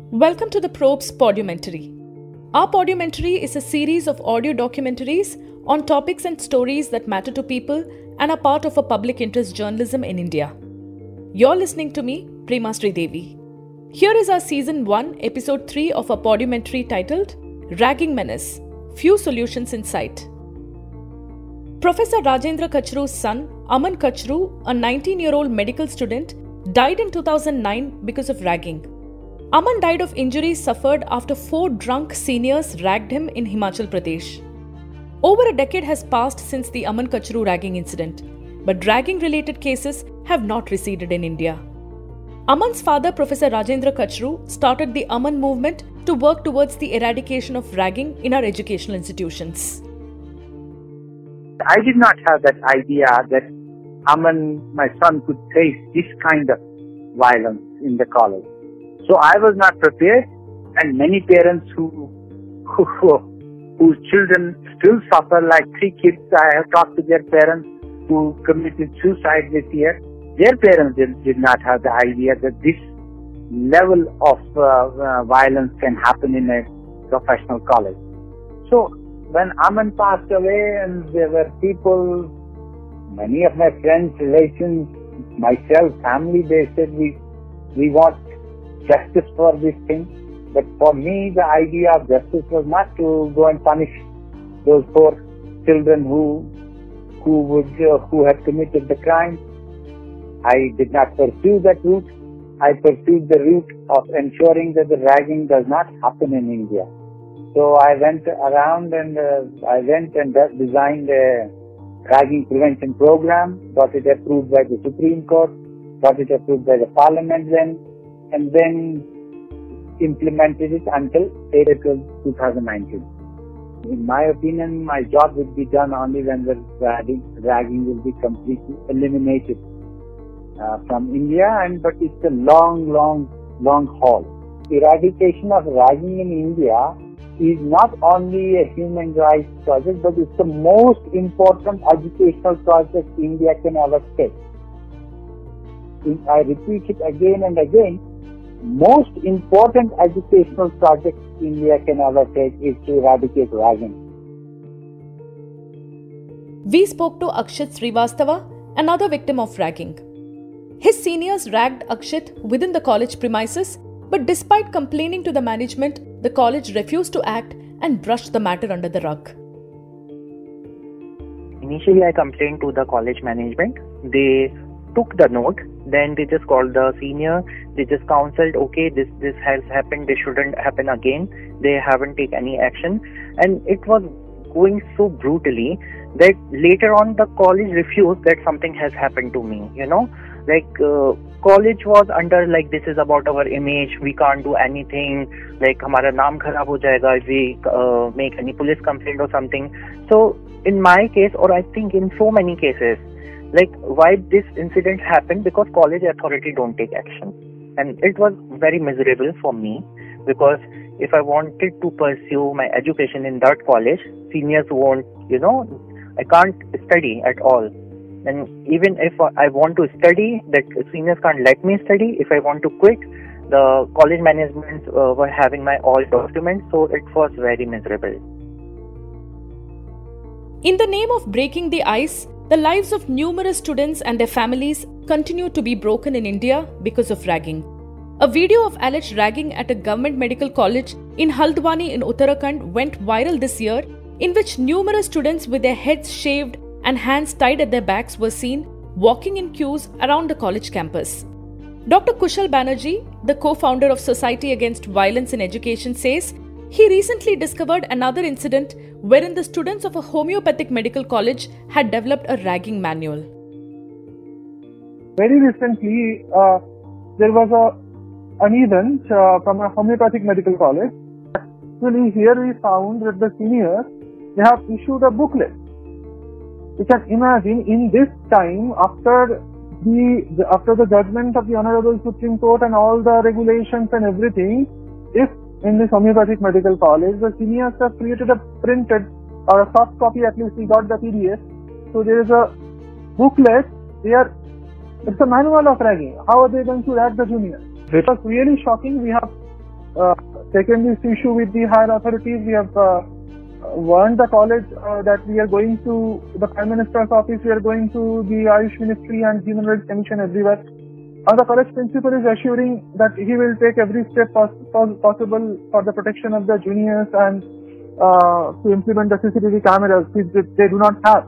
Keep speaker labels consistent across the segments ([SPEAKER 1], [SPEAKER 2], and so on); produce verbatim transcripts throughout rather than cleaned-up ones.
[SPEAKER 1] Welcome to the Probes Podumentary. Our Podumentary is a series of audio documentaries on topics and stories that matter to people and are part of a public interest journalism in India. You're listening to me, Prema Sridevi. Here is our Season one, Episode three of our Podumentary titled Ragging Menace, Few Solutions in Sight. Professor Rajendra Kachru's son, Aman Kachru, a nineteen-year-old medical student, died in two thousand nine because of ragging. Aman died of injuries suffered after four drunk seniors ragged him in Himachal Pradesh. Over a decade has passed since the Aman Kachru ragging incident, but ragging-related cases have not receded in India. Aman's father, Professor Rajendra Kachru, started the Aman movement to work towards the eradication of ragging in our educational institutions.
[SPEAKER 2] I did not have that idea that Aman, my son, could face this kind of violence in the college. So I was not prepared, and many parents who, who, who whose children still suffer, like three kids, I have talked to their parents who committed suicide this year. Their parents did, did not have the idea that this level of uh, uh, violence can happen in a professional college. So when Aman passed away, and there were people, many of my friends, relations, myself, family, they said we we want justice for this thing. But for me, the idea of justice was not to go and punish those poor children who who would uh, who had committed the crime. I did not pursue that route. I pursued the route of ensuring that the ragging does not happen in India. So I went around and uh, I went and designed a ragging prevention program, got it approved by the Supreme Court, got it approved by the Parliament then, and then implemented it until April twenty nineteen. In my opinion, my job will be done only when the ragging, ragging will be completely eliminated uh, from India, and but it's a long, long, long haul. Eradication of ragging in India is not only a human rights project, but it's the most important educational project India can ever take. I repeat it again and again, most important educational project India can ever take is to eradicate ragging.
[SPEAKER 1] We spoke to Akshit Srivastava, another victim of ragging. His seniors ragged Akshit within the college premises, but despite complaining to the management, the college refused to act and brushed the matter under the rug.
[SPEAKER 3] Initially, I complained to the college management. They took the note. Then they just called the senior. They just counseled, okay, this, this has happened. This shouldn't happen again. They haven't taken any action. And it was going so brutally that later on the college refused that something has happened to me, you know. Like, uh, college was under like, this is about our image, we can't do anything, like hamara naam kharab ho jayega if we uh, make any police complaint or something. So in my case, or I think in so many cases, like why this incident happened, because college authority don't take action. And it was very miserable for me, because if I wanted to pursue my education in that college, seniors won't, you know, I can't study at all. And even if I want to study, that seniors can't let me study. If I want to quit, the college management uh, were having my all documents, so it was very miserable.
[SPEAKER 1] In the name of breaking the ice, the lives of numerous students and their families continue to be broken in India because of ragging. A video of alleged ragging at a government medical college in Haldwani in Uttarakhand went viral this year, in which numerous students with their heads shaved and hands tied at their backs were seen walking in queues around the college campus. Doctor Kushal Banerjee, the co-founder of Society Against Violence in Education, says he recently discovered another incident wherein the students of a homeopathic medical college had developed a ragging manual.
[SPEAKER 4] Very recently, uh, there was a, an event uh, from a homeopathic medical college. Actually, here we found that the seniors, they have issued a booklet. You can imagine in this time, after the, the after the judgment of the Honorable Supreme Court and all the regulations and everything, if in this homeopathic medical college, the seniors have created a printed or a soft copy, at least we got the P D F. So there is a booklet there. It's a manual of ragging. How are they going to rag the juniors? It was really shocking. We have uh, taken this issue with the higher authorities. We have uh, warned the college uh, that we are going to the Prime Minister's office, we are going to the Ayush Ministry and Human Rights Commission everywhere. And the college principal is assuring that he will take every step pos- pos- possible for the protection of the juniors and uh, to implement the C C T V cameras which they do not have.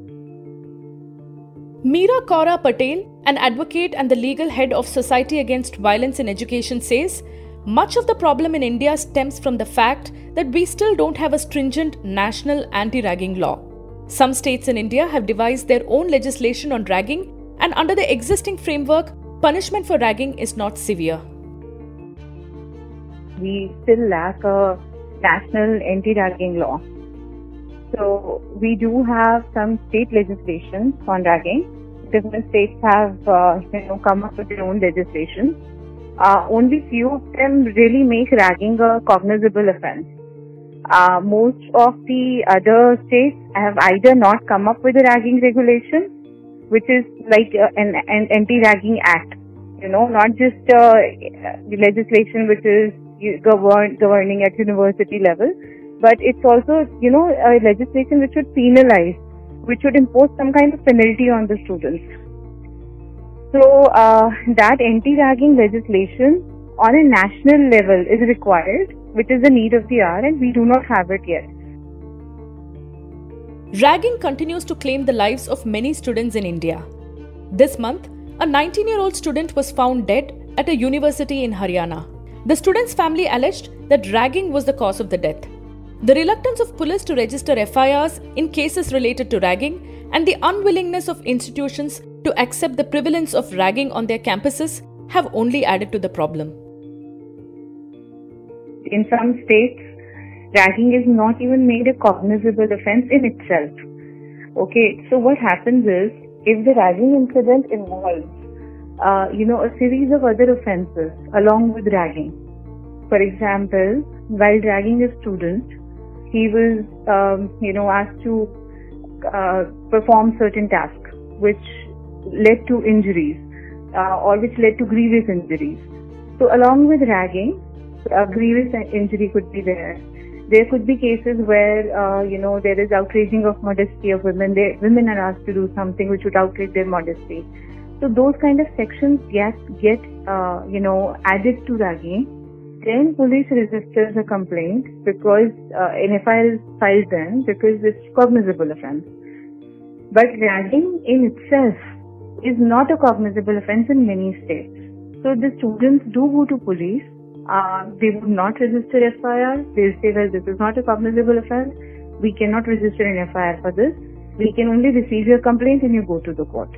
[SPEAKER 1] Meera Kaura Patel, an advocate and the legal head of Society Against Violence in Education, says much of the problem in India stems from the fact that we still don't have a stringent national anti-ragging law. Some states in India have devised their own legislation on ragging, and under the existing framework, punishment for ragging is not severe.
[SPEAKER 5] We still lack a national anti-ragging law. So we do have some state legislation on ragging. Different states have uh, you know, come up with their own legislation. Uh, only few of them really make ragging a cognizable offence. Uh, most of the other states have either not come up with a ragging regulation, which is like uh, an, an anti-ragging act, you know, not just uh, legislation which is govern, governing at university level, but it's also, you know, a legislation which should penalize, which should impose some kind of penalty on the students. So uh, that anti-ragging legislation on a national level is required, which is the need of the hour, and we do not have it yet.
[SPEAKER 1] Ragging continues to claim the lives of many students in India. This month, a nineteen-year-old student was found dead at a university in Haryana. The student's family alleged that ragging was the cause of the death. The reluctance of police to register F I Rs in cases related to ragging and the unwillingness of institutions to accept the prevalence of ragging on their campuses have only added to the problem.
[SPEAKER 5] In some states, ragging is not even made a cognizable offence in itself. Okay, so what happens is, if the ragging incident involves, uh, you know, a series of other offences along with ragging. For example, while ragging a student, he was, um, you know, asked to uh, perform certain tasks which led to injuries uh, or which led to grievous injuries. So along with ragging, a grievous injury could be there. There could be cases where, uh, you know, there is outraging of modesty of women. They, women are asked to do something which would outrage their modesty. So those kind of sections get, get uh, you know, added to ragging. Then police registers a complaint because uh, an F I R is filed then because it's cognizable offence. But ragging in itself is not a cognizable offence in many states. So the students do go to police. Uh, they would not register F I R. They'll say, well, this is not a cognizable offence. We cannot register an F I R for this. We can only receive your complaint and you go to the court.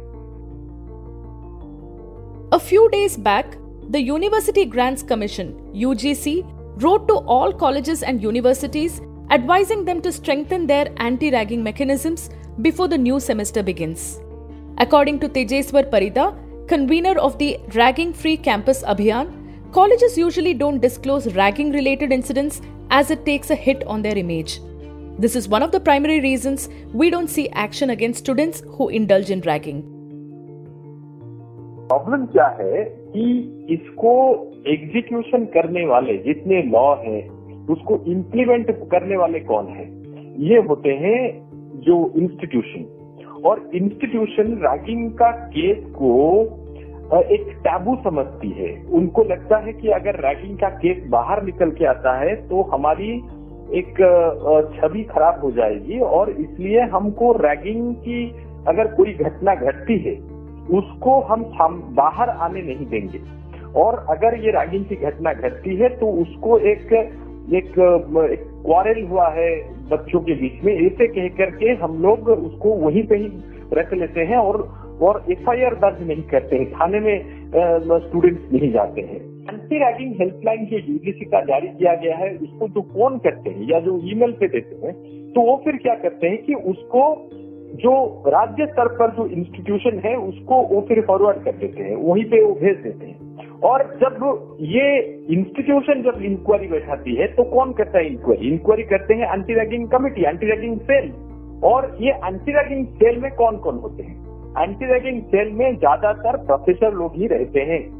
[SPEAKER 1] A few days back, the University Grants Commission, U G C, wrote to all colleges and universities advising them to strengthen their anti-ragging mechanisms before the new semester begins. According to Tejeswar Parida, convener of the Ragging Free Campus Abhiyan, colleges usually don't disclose ragging-related incidents as it takes a hit on their image. This is one of the primary reasons we don't see action against students who indulge in ragging.
[SPEAKER 6] Problem क्या है कि इसको execution करने वाले जितने law हैं, उसको implement करने वाले कौन हैं? ये होते हैं जो इंस्टीट्यूशन, और इंस्टीट्यूशन रैगिंग का केस को एक टैबू समझती है. उनको लगता है कि अगर रैगिंग का केस बाहर निकल के आता है तो हमारी एक छवि खराब हो जाएगी, और इसलिए हमको रैगिंग की अगर कोई घटना घटती है उसको हम बाहर आने नहीं देंगे, और अगर ये रैगिंग की घटना घटती है तो उसको एक एक क्वारल हुआ है बच्चों के बीच में, ऐसे कह करके हम लोग उसको वहीं पे ही रख लेते हैं और और एफ आई आर दर्ज नहीं करते हैं, थाने में स्टूडेंट्स नहीं जाते हैं. एंटी रैगिंग हेल्पलाइन जो यूजीसी का जारी किया गया है, उसको जो फोन करते हैं या जो ईमेल पे देते हैं, तो वो फिर क्या करते हैं कि उसको जो राज्य स्तर पर जो इंस्टीट्यूशन है उसको वो फिर फॉरवर्ड कर देते हैं, वहीं पे वो भेज देते हैं. और जब ये इंस्टीट्यूशन जब इंक्वायरी बैठाती है तो कौन करता है इंक्वायरी? इंक्वायरी करते हैं anti ragging committee, anti ragging cell. और ये एंटी रैगिंग सेल में कौन कौन होते हैं? एंटी रैगिंग सेल में ज्यादातर प्रोफेसर लोग ही रहते हैं.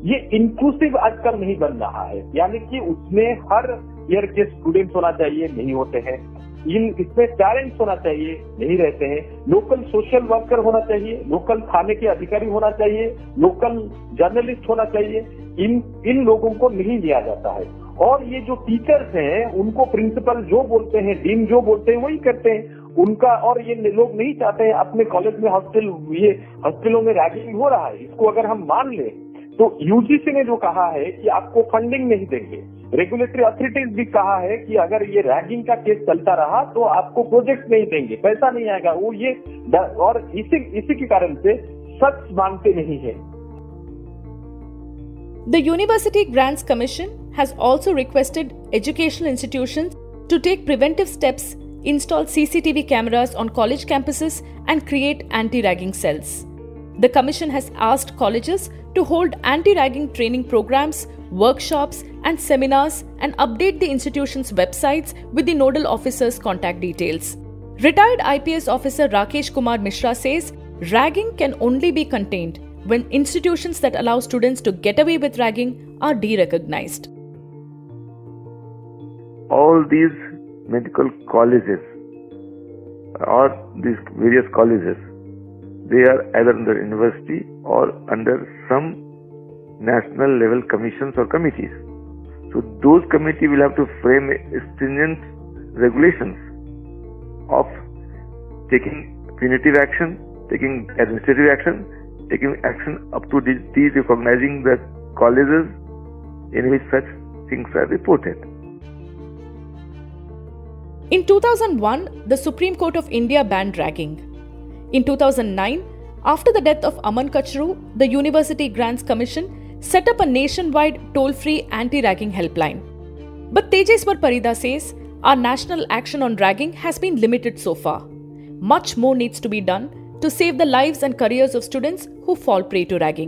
[SPEAKER 6] ये इंक्लूसिव आजकल नहीं बन रहा है, यानी कि उसमें हर ईयर के स्टूडेंट्स होना चाहिए, नहीं होते हैं। इन इसमें पेरेंट्स होना चाहिए, नहीं रहते हैं। लोकल सोशल वर्कर होना चाहिए, लोकल थाने के अधिकारी होना चाहिए, लोकल जर्नलिस्ट होना चाहिए। इन इन लोगों को नहीं लिया जाता है। और ये जो टीचर्स हैं उनको प्रिंसिपल जो बोलते हैं, डीन जो बोलते हैं वही करते हैं उनका। और ये लोग नहीं चाहते हैं अपने कॉलेज में हॉस्टल ये हॉस्टलों में रैगिंग हो रहा है, इसको अगर हम मान लें तो यूजीसी ने जो कहा है कि आपको फंडिंग नहीं देंगे, रेगुलेटरी अथॉरिटीज भी कहा है कि अगर ये रैगिंग का केस चलता रहा तो आपको प्रोजेक्ट नहीं देंगे, पैसा नहीं आएगा। वो ये और इसी इसी के कारण से सच मानते नहीं है।
[SPEAKER 1] The University Grants Commission has also requested educational institutions to take preventive steps, install C C T V cameras on college campuses and create anti-ragging cells. The commission has asked colleges to hold anti-ragging training programs, workshops and seminars and update the institution's websites with the nodal officer's contact details. Retired I P S officer Rakesh Kumar Mishra says ragging can only be contained when institutions that allow students to get away with ragging are de-recognized.
[SPEAKER 7] All these medical colleges or these various colleges, they are either under university or under some national level commissions or committees. So those committees will have to frame stringent regulations of taking punitive action, taking administrative action, taking action up to de-recognizing the colleges in which such things are reported.
[SPEAKER 1] In two thousand one, the Supreme Court of India banned ragging. In two thousand nine, after the death of Aman Kachru, the University Grants Commission set up a nationwide toll-free anti-ragging helpline. But Tejaswar Parida says our national action on ragging has been limited so far. Much more needs to be done to save the lives and careers of students who fall prey to ragging.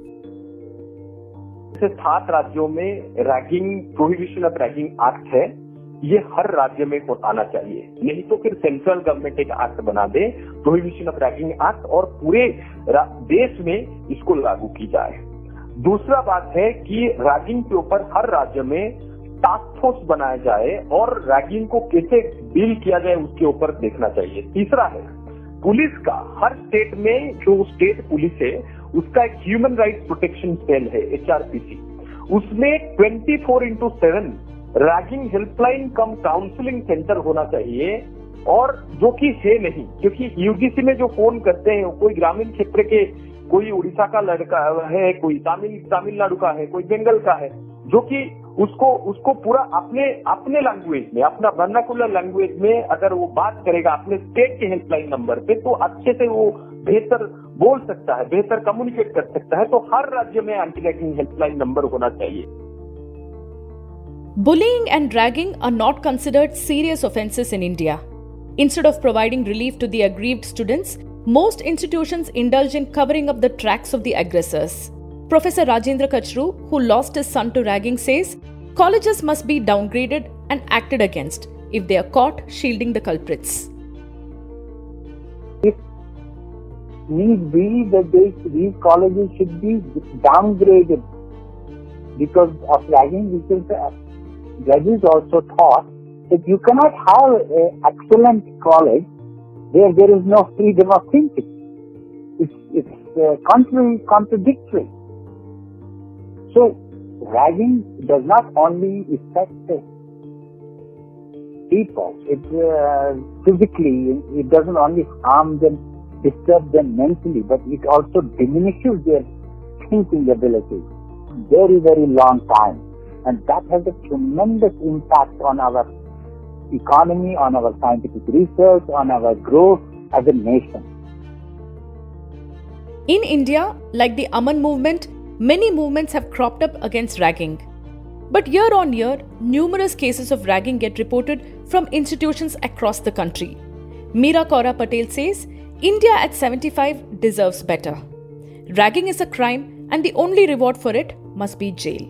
[SPEAKER 6] सात राज्यों में ragging prohibition of ragging act है, ये हर राज्य में आना चाहिए, नहीं तो फिर सेंट्रल गवर्नमेंट एक एक्ट बना दे प्रोहिबिशन ऑफ रैगिंग एक्ट और पूरे देश में इसको लागू की जाए। दूसरा बात है कि रैगिंग के ऊपर हर राज्य में टास्क फोर्स बनाया जाए और रैगिंग को कैसे डील किया जाए उसके ऊपर देखना चाहिए। तीसरा है पुलिस का, हर स्टेट में जो स्टेट पुलिस है उसका एक ह्यूमन राइट्स प्रोटेक्शन सेल है एच आर पी सी, उसमें twenty four into seven ragging helpline cum counselling centre होना चाहिए, और जो कि है नहीं, क्योंकि यूजीसी में जो फोन करते हैं कोई ग्रामीण क्षेत्र के, कोई उड़ीसा का लड़का है, कोई तमिल तमिलनाडु का है, कोई बंगाल का है, जो कि उसको उसको पूरा अपने अपने लैंग्वेज में, अपना वर्नाकुलर लैंग्वेज में अगर वो बात करेगा अपने स्टेट के हेल्पलाइन नंबर पे तो अच्छे से वो बेहतर बोल सकता है, बेहतर कम्युनिकेट कर सकता है। तो हर राज्य में एंटी रैगिंग हेल्पलाइन नंबर होना चाहिए।
[SPEAKER 1] Bullying and ragging are not considered serious offences in India. Instead of providing relief to the aggrieved students, most institutions indulge in covering up the tracks of the aggressors. Professor Rajendra Kachru, who lost his son to ragging, says colleges must be downgraded and acted against if they are caught shielding the culprits.
[SPEAKER 2] If need be, that they, these colleges should be downgraded because of ragging, because the judges also thought that you cannot have an excellent college where there is no freedom of thinking. It's, it's uh, contrary, contradictory. So, ragging does not only affect people, it uh, physically, it doesn't only harm them, disturb them mentally, but it also diminishes their thinking ability. Very, very long time. And that has a tremendous impact on our economy, on our scientific research, on our growth as a nation.
[SPEAKER 1] In India, like the Aman movement, many movements have cropped up against ragging. But year on year, numerous cases of ragging get reported from institutions across the country. Meera Kaura Patel says, India at seventy-five deserves better. Ragging is a crime and the only reward for it must be jail.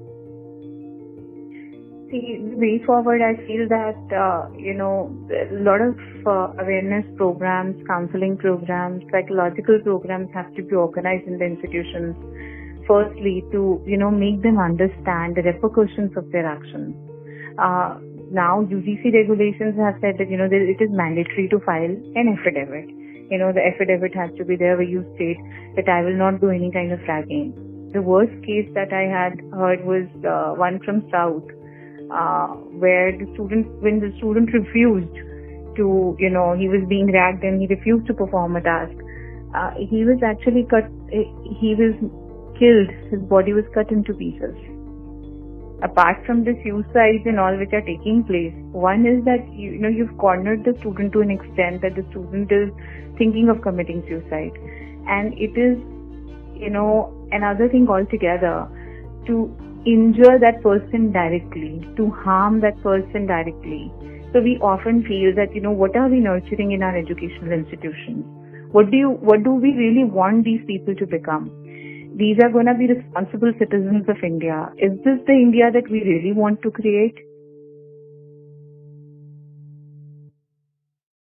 [SPEAKER 5] See, the way forward, I feel that, uh, you know, a lot of uh, awareness programs, counseling programs, psychological programs have to be organized in the institutions. firstly to, you know, make them understand the repercussions of their actions. Uh, now U G C regulations have said that, you know, it is mandatory to file an affidavit. You know, the affidavit has to be there where you state that I will not do any kind of ragging. The worst case that I had heard was uh, one from South, uh, where the student, when the student refused to, you know, he was being ragged and he refused to perform a task. Uh, he was actually cut, he was killed, his body was cut into pieces. Apart from the suicides and all which are taking place, one is that, you know, you've cornered the student to an extent that the student is thinking of committing suicide. And it is, you know, another thing altogether to injure that person directly, to harm that person directly. So we often feel that, you know, what are we nurturing in our educational institutions? What do you, what do we really want these people to become? These are going to be responsible citizens of India. Is this the India that we really want to create?